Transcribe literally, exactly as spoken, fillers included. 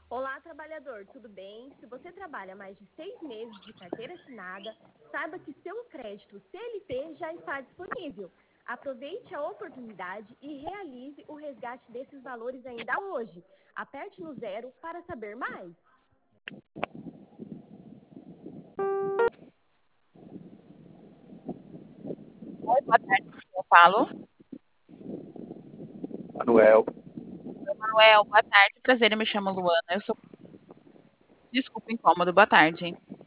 Olá, trabalhador, tudo bem? Se você trabalha mais de seis meses de carteira assinada, saiba que seu crédito C L T já está disponível. Aproveite a oportunidade e realize o resgate desses valores ainda hoje. Aperte no zero para saber mais. Oi, boa tarde, eu falo. Manuel, Manuel, boa tarde, prazer, eu me chamo Luana. Eu sou. Desculpa o incômodo, boa tarde.